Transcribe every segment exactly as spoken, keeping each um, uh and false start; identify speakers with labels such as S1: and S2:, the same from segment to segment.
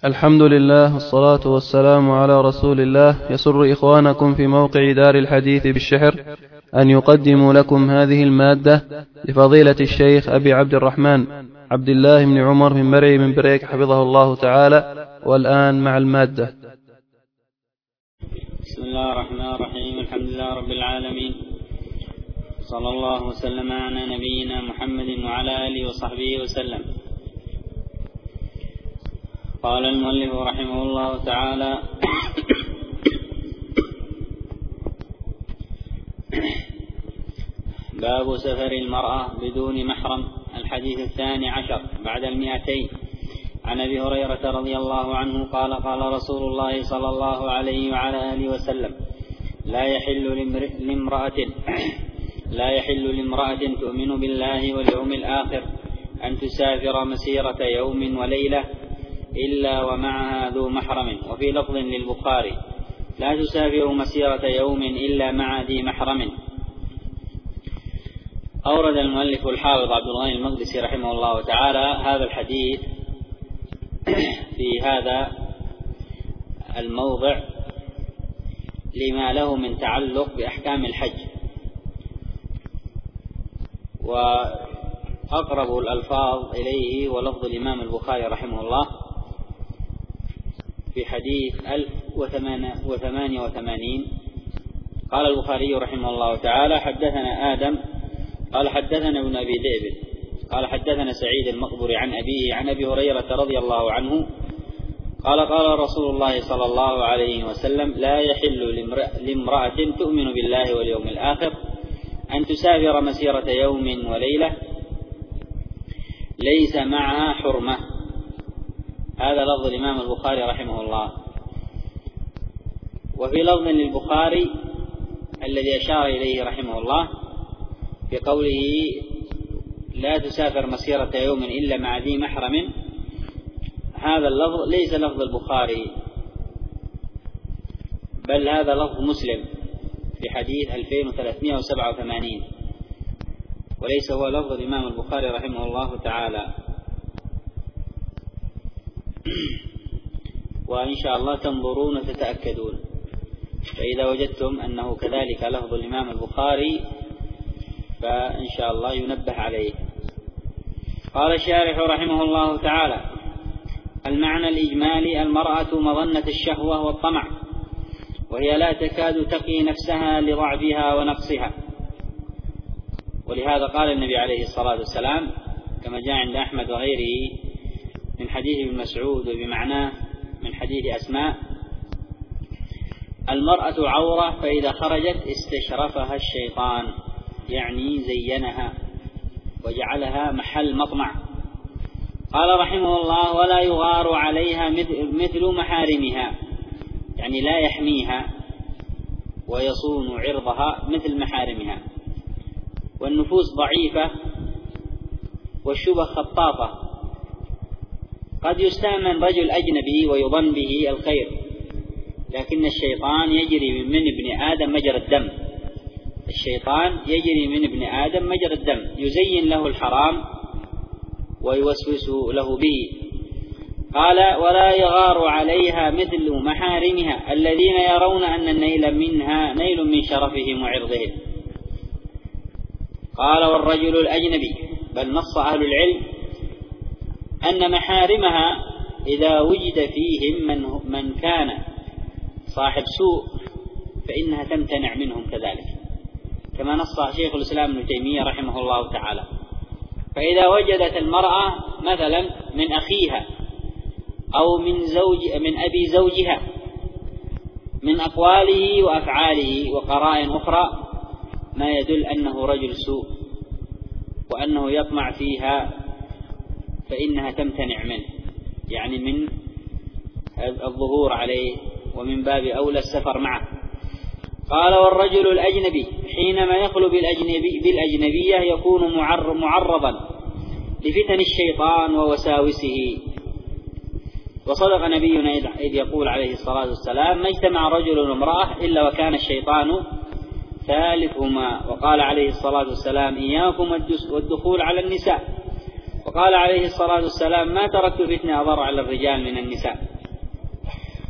S1: الحمد لله والصلاة والسلام على رسول الله. يسر إخوانكم في موقع دار الحديث بالشحر أن يقدموا لكم هذه المادة لفضيلة الشيخ أبي عبد الرحمن عبد الله بن عمر بن مرعي من بريك حفظه الله تعالى. والآن مع المادة.
S2: بسم الله الرحمن الرحيم. الحمد لله رب العالمين، صلى الله وسلم على نبينا محمد وعلى آله وصحبه وسلم. قال المؤلف رحمه الله تعالى: باب سفر المرأة بدون محرم. الحديث الثاني عشر بعد المئتين. عن أبي هريرة رضي الله عنه قال: قال رسول الله صلى الله عليه وعلى آله وسلم: لا يحل لامرأة لا يحل لامرأة تؤمن بالله واليوم الآخر أن تسافر مسيرة يوم وليلة إلا ومعها ذو محرم. وفي لفظ للبخاري: لا تسافر مسيرة يوم إلا مع ذي محرم. أورد المؤلف الحافظ عبد الغني المقدسي رحمه الله تعالى هذا الحديث في هذا الموضع لما له من تعلق بأحكام الحج، وأقرب الألفاظ إليه ولفظ الإمام البخاري رحمه الله في حديث ألف وثمانية وثمانين. قال البخاري رحمه الله تعالى: حدثنا آدم قال حدثنا ابن أبي ذئب قال حدثنا سعيد المقبري عن أبيه عن أبي هريرة رضي الله عنه قال: قال رسول الله صلى الله عليه وسلم: لا يحل لامرأة تؤمن بالله واليوم الآخر أن تسافر مسيرة يوم وليلة ليس معها حرمة. هذا لفظ الإمام البخاري رحمه الله. وفي لفظ للبخاري الذي أشار إليه رحمه الله في قوله: لا تسافر مسيرة يوم إلا مع ذي محرم، هذا اللفظ ليس لفظ البخاري، بل هذا لفظ مسلم في حديث ألفين وثلاثمائة وسبعة وثمانين، وليس هو لفظ الإمام البخاري رحمه الله تعالى. وإن شاء الله تنظرون وتتأكدون، فإذا وجدتم أنه كذلك لفظ الإمام البخاري فإن شاء الله ينبه عليه. قال الشارح رحمه الله تعالى: المعنى الإجمالي: المرأة مظنة الشهوة والطمع، وهي لا تكاد تقي نفسها لضعفها ونقصها. ولهذا قال النبي عليه الصلاة والسلام كما جاء عند أحمد وغيره من حديث ابن مسعود وبمعناه من حديث أسماء: المرأة عورة فإذا خرجت استشرفها الشيطان، يعني زينها وجعلها محل مطمع. قال رحمه الله: ولا يغار عليها مثل محارمها، يعني لا يحميها ويصون عرضها مثل محارمها. والنفوس ضعيفة والشبه خطافة، قد يستأمن رجل أجنبي ويظن به الخير، لكن الشيطان يجري من ابن آدم مجرى الدم الشيطان يجري من ابن آدم مجرى الدم، يزين له الحرام ويوسوس له به. قال: ولا يغار عليها مثل محارمها الذين يرون أن النيل منها نيل من شرفهم وعرضهم. قال: والرجل الأجنبي، بل نص أهل العلم أن محارمها إذا وجد فيهم من, من كان صاحب سوء فإنها تمتنع منهم كذلك، كما نص شيخ الإسلام ابن تيمية رحمه الله تعالى. فإذا وجدت المرأة مثلا من أخيها أو من زوج من أبي زوجها من أقواله وأفعاله وقرائن أخرى ما يدل أنه رجل سوء وأنه يطمع فيها، فإنها تمتنع منه، يعني من الظهور عليه، ومن باب أولى السفر معه. قال: والرجل الأجنبي حينما يخلو بالأجنبي بالأجنبية يكون معرضا لفتن الشيطان ووساوسه. وصدق نبينا إذ يقول عليه الصلاة والسلام: ما اجتمع رجل وامرأة إلا وكان الشيطان ثالثهما. وقال عليه الصلاة والسلام: إياكم والدخول على النساء. وقال عليه الصلاة والسلام: ما تركت فتنة أضر على الرجال من النساء.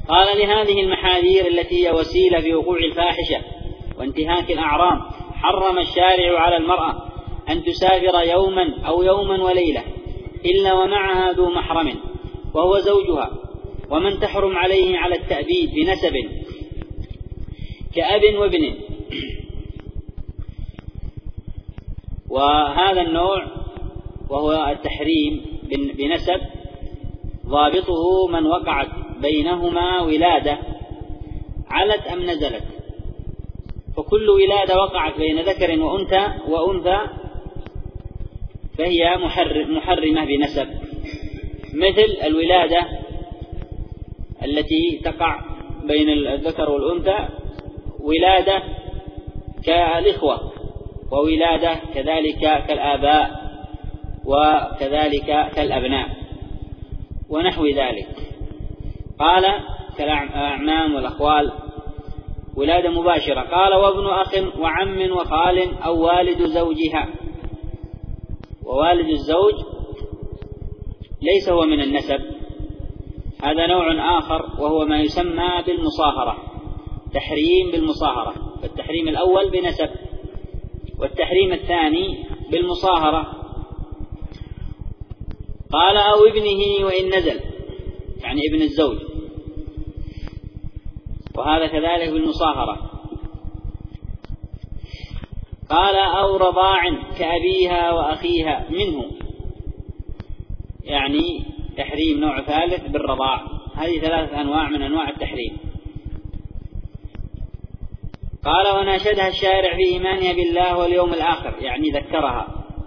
S2: قال: لهذه المحاذير التي هي وسيلة في وقوع الفاحشة وانتهاك الأعراض حرم الشارع على المرأة أن تسافر يوما أو يوما وليلة إلا ومعها ذو محرم وهو زوجها، ومن تحرم عليه على التأبيد بنسب كأب وابن. وهذا النوع وهو التحريم بنسب ضابطه من وقعت بينهما ولادة علت أم نزلت، فكل ولادة وقعت بين ذكر وأنثى وأنثى فهي محرمة بنسب، مثل الولادة التي تقع بين الذكر والأنثى ولادة كالإخوة، وولادة كذلك كالآباء، وكذلك كالأبناء ونحو ذلك. قال: كالأعمام والأخوال ولادة مباشرة. قال: وابن أخ وعم وخال أو والد زوجها. ووالد الزوج ليس هو من النسب، هذا نوع آخر وهو ما يسمى بالمصاهرة، تحريم بالمصاهرة. فالتحريم الأول بنسب، والتحريم الثاني بالمصاهرة. قال: أو ابنه وإن نزل، يعني ابن الزوج، وهذا كذلك بالمصاهرة. قال: أو رضاع كأبيها وأخيها منه، يعني تحريم نوع ثالث بالرضاع. هذه ثلاثة أنواع من أنواع التحريم. قال: وناشدها الشارع في إيمانها بالله واليوم الآخر، يعني ذكرها،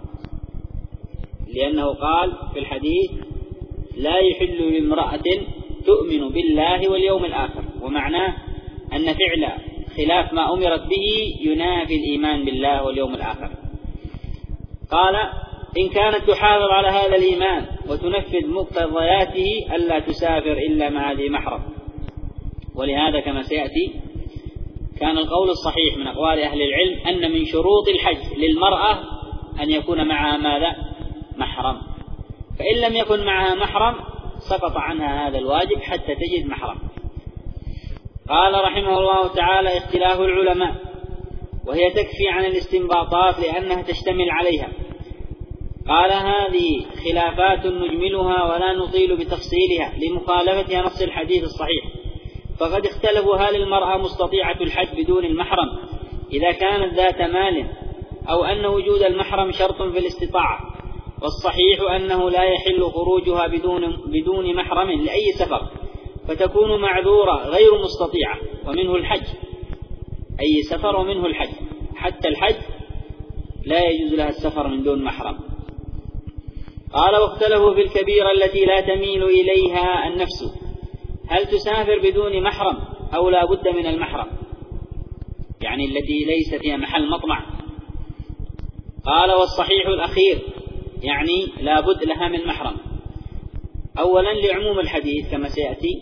S2: لأنه قال في الحديث: لا يحل لامرأة تؤمن بالله واليوم الآخر، ومعناه أن فعل خلاف ما أمرت به ينافي الإيمان بالله واليوم الآخر. قال: إن كانت تحافظ على هذا الإيمان وتنفذ مقتضياته ألا تسافر إلا مع ذي محرم. ولهذا كما سيأتي كان القول الصحيح من أقوال أهل العلم أن من شروط الحج للمرأة أن يكون معها ماذا؟ محرم. فإن لم يكن معها محرم سقط عنها هذا الواجب حتى تجد محرم. قال رحمه الله تعالى: اختلاف العلماء، وهي تكفي عن الاستنباطات لأنها تشتمل عليها. قال: هذه خلافات نجملها ولا نطيل بتفصيلها لمخالفتها نص الحديث الصحيح. فقد اختلفوا هل المرأة مستطيعة الحج بدون المحرم إذا كانت ذات مال، أو أن وجود المحرم شرط في الاستطاعة. والصحيح أنه لا يحل خروجها بدون, بدون محرم لأي سفر، فتكون معذورة غير مستطيعة، ومنه الحج، أي سفر ومنه الحج. حتى الحج لا يجوز لها السفر من دون محرم. قال: واختلفوا في الكبيرة التي لا تميل إليها النفس، هل تسافر بدون محرم أو لا بد من المحرم، يعني التي ليس فيها محل مطمع. قال: والصحيح الأخير، يعني لا بد لها من محرم، أولا لعموم الحديث كما سيأتي،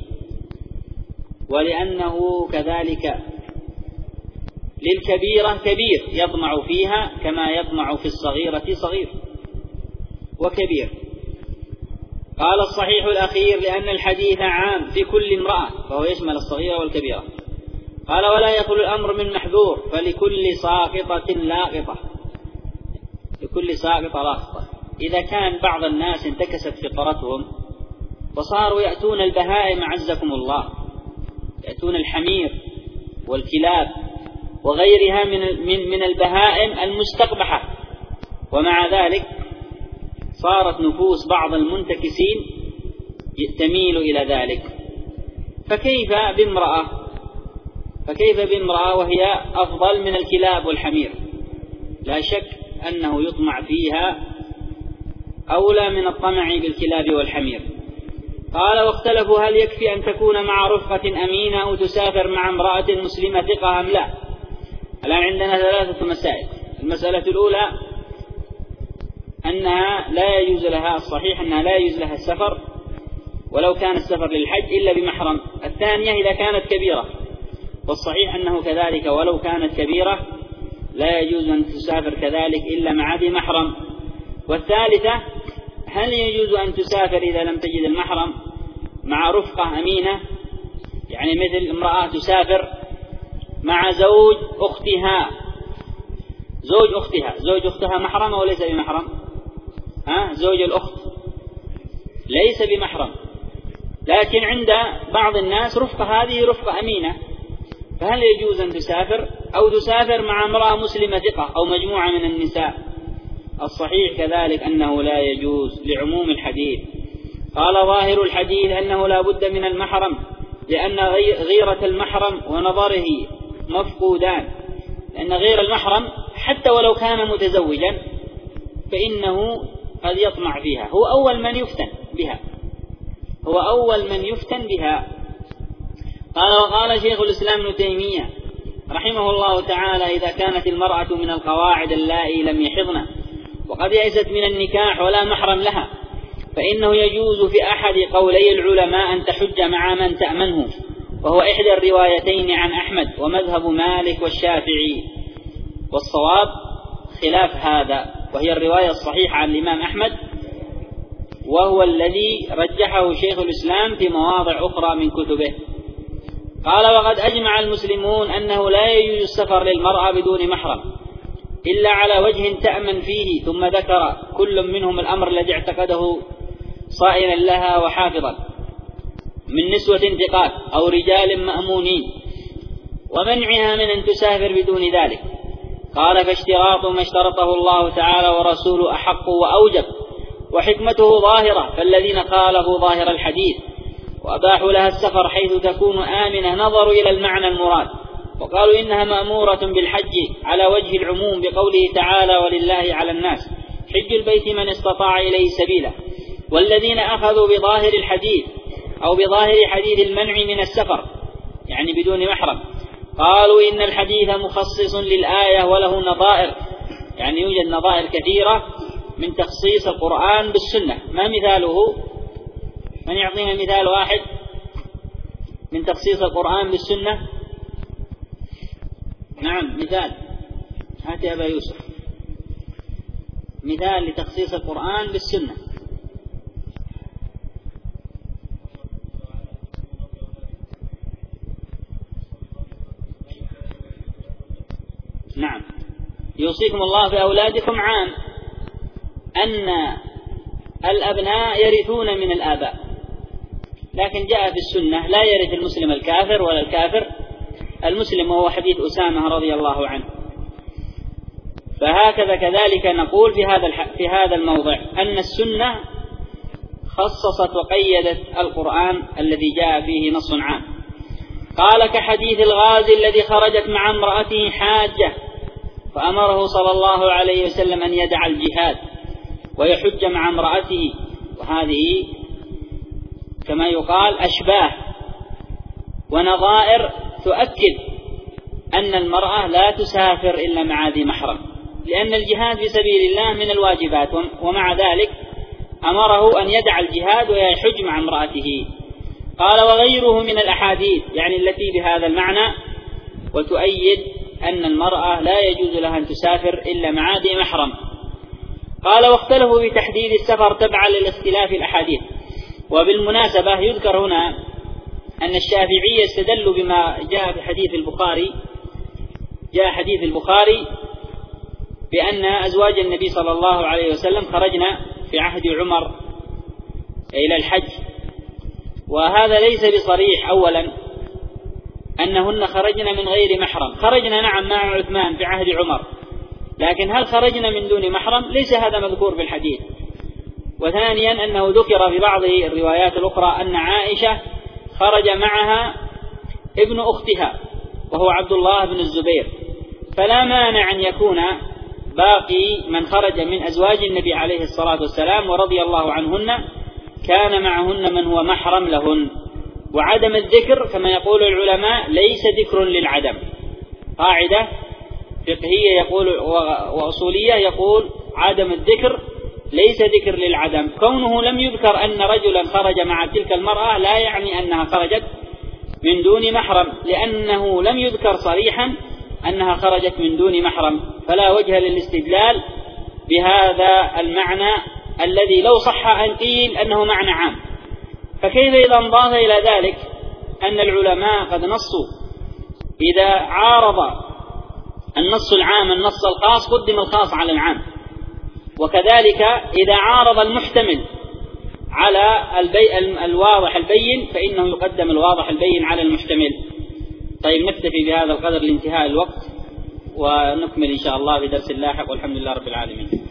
S2: ولأنه كذلك للكبيرة كبير يطمع فيها كما يطمع في الصغيرة صغير وكبير. قال: الصحيح الأخير لأن الحديث عام في كل امرأة فهو يشمل الصغيرة والكبيرة. قال: ولا يخلو الأمر من محذور، فلكل ساقطة لاقطة، لكل ساقطة لاقطة. إذا كان بعض الناس انتكست فطرتهم وصاروا يأتون البهائم عزكم الله، يأتون الحمير والكلاب وغيرها من من من البهائم المستقبحة، ومع ذلك صارت نفوس بعض المنتكسين تميل إلى ذلك، فكيف بامرأة فكيف بامرأة وهي أفضل من الكلاب والحمير؟ لا شك أنه يطمع فيها أولى من الطمع بالكلاب والحمير. قال: واختلفوا هل يكفي أن تكون مع رفقة أمينة أو تسافر مع امرأة مسلمة ثقة أم لا؟ الآن عندنا ثلاثة مسائل. المسألة الأولى أنها لا يجوز لها، الصحيح أنها لا يجوز لها السفر ولو كان السفر للحج إلا بمحرم. الثانية إذا كانت كبيرة، والصحيح أنه كذلك ولو كانت كبيرة لا يجوز أن تسافر كذلك إلا مع ذي محرم. والثالثة هل يجوز أن تسافر إذا لم تجد المحرم مع رفقة أمينة، يعني مثل امرأة تسافر مع زوج أختها، زوج أختها زوج أختها محرم أو ليس بمحرم؟ ها؟ زوج الأخت ليس بمحرم، لكن عند بعض الناس رفقة، هذه رفقة أمينة، فهل يجوز أن تسافر أو تسافر مع امرأة مسلمة ثقة أو مجموعة من النساء؟ الصحيح كذلك أنه لا يجوز لعموم الحديث. قال ظاهر الحديث أنه لا بد من المحرم، لأن غيرة المحرم ونظره مفقودان، لأن غير المحرم حتى ولو كان متزوجا فإنه قد يطمع فيها، هو أول من يفتن بها هو أول من يفتن بها. قال وقال شيخ الإسلام ابن تيمية رحمه الله تعالى: إذا كانت المرأة من القواعد اللائي لم يحضن وقد يئست من النكاح ولا محرم لها، فإنه يجوز في أحد قولي العلماء أن تحج مع من تأمنه، وهو إحدى الروايتين عن أحمد ومذهب مالك والشافعي، والصواب خلاف هذا، وهي الرواية الصحيحة عن الإمام أحمد، وهو الذي رجحه شيخ الإسلام في مواضع أخرى من كتبه. قال وقد أجمع المسلمون أنه لا يجوز السفر للمرأة بدون محرم إلا على وجه تأمن فيه، ثم ذكر كل منهم الأمر الذي اعتقده صائلا لها وحافظا من نسوة انتقال أو رجال مأمونين، ومنعها من أن تسافر بدون ذلك. قال فاشتراط ما اشترطه الله تعالى ورسوله أحق وأوجب، وحكمته ظاهرة، فالذين قالوا ظاهر الحديث وأباحوا لها السفر حيث تكون آمنة نظروا إلى المعنى المراد، وقالوا إنها مأمورة بالحج على وجه العموم بقوله تعالى: ولله على الناس حج البيت من استطاع إليه سبيلا. والذين أخذوا بظاهر الحديث أو بظاهر حديث المنع من السفر يعني بدون محرم قالوا إن الحديث مخصص للآية وله نظائر، يعني يوجد نظائر كثيرة من تخصيص القرآن بالسنة. ما مثاله؟ من يعطينا مثال واحد من تخصيص القرآن بالسنة؟ نعم مثال، هات يا أبا يوسف مثال لتخصيص القرآن بالسنة. نعم، يوصيكم الله في أولادكم عام أن الأبناء يرثون من الآباء، لكن جاء في السنة لا يرث المسلم الكافر ولا الكافر المسلم، وهو حديث أسامة رضي الله عنه. فهكذا كذلك نقول في هذا في هذا الموضع أن السنة خصصت وقيدت القرآن الذي جاء فيه نص عام. قال كحديث الغازي الذي خرجت مع امرأته حاجة فأمره صلى الله عليه وسلم أن يدع الجهاد ويحج مع امرأته، وهذه كما يقال أشباه ونظائر تؤكد أن المرأة لا تسافر إلا مع ذي محرم، لأن الجهاد في سبيل الله من الواجبات، ومع ذلك أمره أن يدع الجهاد ويحج مع امرأته. قال وغيره من الأحاديث يعني التي بهذا المعنى وتؤيد أن المرأة لا يجوز لها أن تسافر إلا مع ذي محرم. قال واختلفوا في تحديد السفر تبعا للاختلاف الأحاديث. وبالمناسبة يذكر هنا أن الشافعية استدلوا بما جاء في حديث البخاري جاء حديث البخاري بأن أزواج النبي صلى الله عليه وسلم خرجنا في عهد عمر إلى الحج، وهذا ليس بصريح. أولا أنهن خرجنا من غير محرم، خرجنا نعم مع عثمان في عهد عمر، لكن هل خرجنا من دون محرم؟ ليس هذا مذكور في الحديث. وثانيا أنه ذكر في بعض الروايات الأخرى أن عائشة خرج معها ابن أختها وهو عبد الله بن الزبير، فلا مانع أن يكون باقي من خرج من أزواج النبي عليه الصلاة والسلام ورضي الله عنهن كان معهن من هو محرم لهن. وعدم الذكر كما يقول العلماء ليس ذكر للعدم، قاعدة فقهية يقول وأصولية يقول عدم الذكر ليس ذكر للعدم. كونه لم يذكر أن رجلا خرج مع تلك المرأة لا يعني أنها خرجت من دون محرم، لأنه لم يذكر صريحا أنها خرجت من دون محرم، فلا وجه للاستدلال بهذا المعنى الذي لو صح أن قيل أنه معنى عام. فكيف إذا انضاف إلى ذلك أن العلماء قد نصوا إذا عارض النص العام النص الخاص قدم الخاص على العام، وكذلك إذا عارض المحتمل على البي... الواضح البين فإنه يقدم الواضح البين على المحتمل. طيب نكتفي بهذا القدر لانتهاء الوقت، ونكمل إن شاء الله في درس لاحق، والحمد لله رب العالمين.